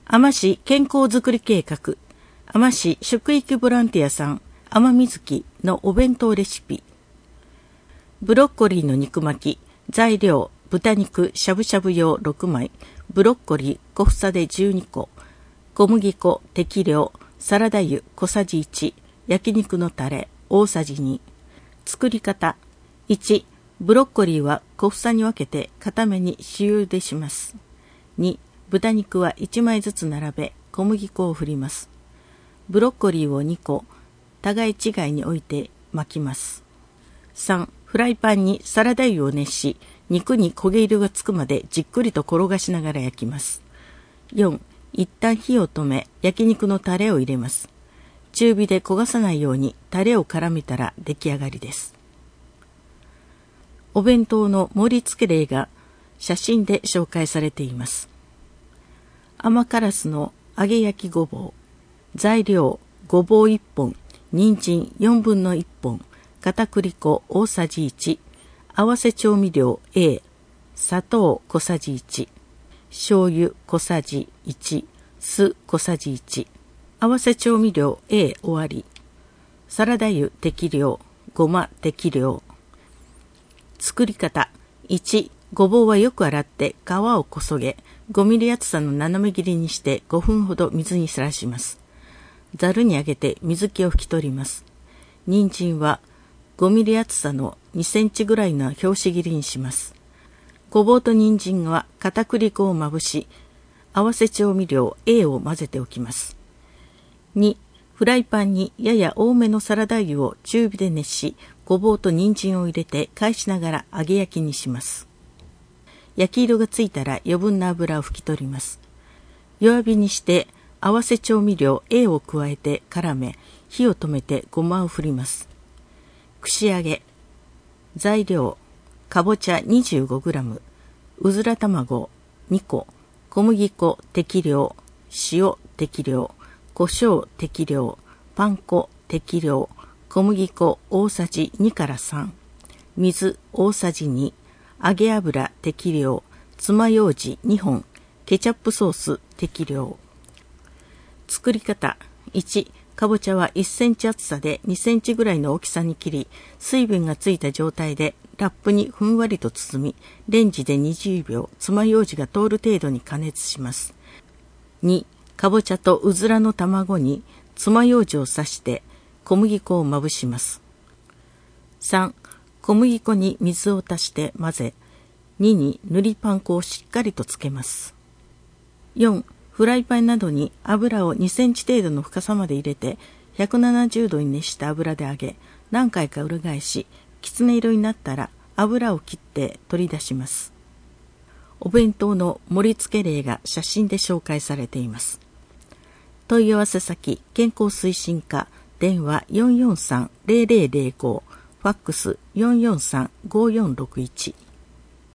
海士市健康づくり計画、海士市食育ボランティアさん、海みずきのお弁当レシピ。ブロッコリーの肉巻き、材料、豚肉しゃぶしゃぶ用6枚、ブロッコリー小房で12個、小麦粉適量、サラダ油小さじ1、焼肉のタレ大さじ2。作り方。1、ブロッコリーは小房に分けて固めに塩茹でします。2、豚肉は1枚ずつ並べ、小麦粉を振ります。ブロッコリーを2個、互い違いに置いて巻きます。3、フライパンにサラダ油を熱し、肉に焦げ色がつくまでじっくりと転がしながら焼きます。4、一旦火を止め、焼肉のタレを入れます。中火で焦がさないようにタレを絡めたら出来上がりです。お弁当の盛り付け例が写真で紹介されています。甘辛酢の揚げ焼きごぼう。材料、ごぼう1本、人参4分の1本、片栗粉大さじ1、合わせ調味料 A、砂糖小さじ1、醤油小さじ1、酢小さじ1、合わせ調味料 A 終わり。サラダ油適量、ごま適量。作り方。1、ごぼうはよく洗って皮をこそげ、5ミリ厚さの斜め切りにして5分ほど水にさらします。ざるにあげて水気を拭き取ります。人参は5ミリ厚さの2センチぐらいの拍子切りにします。ごぼうと人参は片栗粉をまぶし、合わせ調味料 A を混ぜておきます。2、フライパンにやや多めのサラダ油を中火で熱し、ごぼうと人参を入れて返しながら揚げ焼きにします。焼き色がついたら余分な油を拭き取ります。弱火にして合わせ調味料 A を加えて絡め、火を止めてごまを振ります。串揚げ。材料、かぼちゃ 25g、うずら卵2個、小麦粉適量、塩適量、胡椒適量、パン粉適量、小麦粉大さじ2から3、水大さじ2、揚げ油適量、爪楊枝2本、ケチャップソース適量。作り方。1、かぼちゃは1センチ厚さで2センチぐらいの大きさに切り、水分がついた状態でラップにふんわりと包み、レンジで20秒、爪楊枝が通る程度に加熱します。2、かぼちゃとうずらの卵に爪楊枝を刺して小麦粉をまぶします。3、小麦粉に水を足して混ぜ、2に塗りパン粉をしっかりとつけます。4、フライパンなどに油を2センチ程度の深さまで入れて、170度に熱した油で揚げ、何回か裏返し、きつね色になったら油を切って取り出します。お弁当の盛り付け例が写真で紹介されています。問い合わせ先、健康推進課、電話 443-0005、ファックス 443-5461。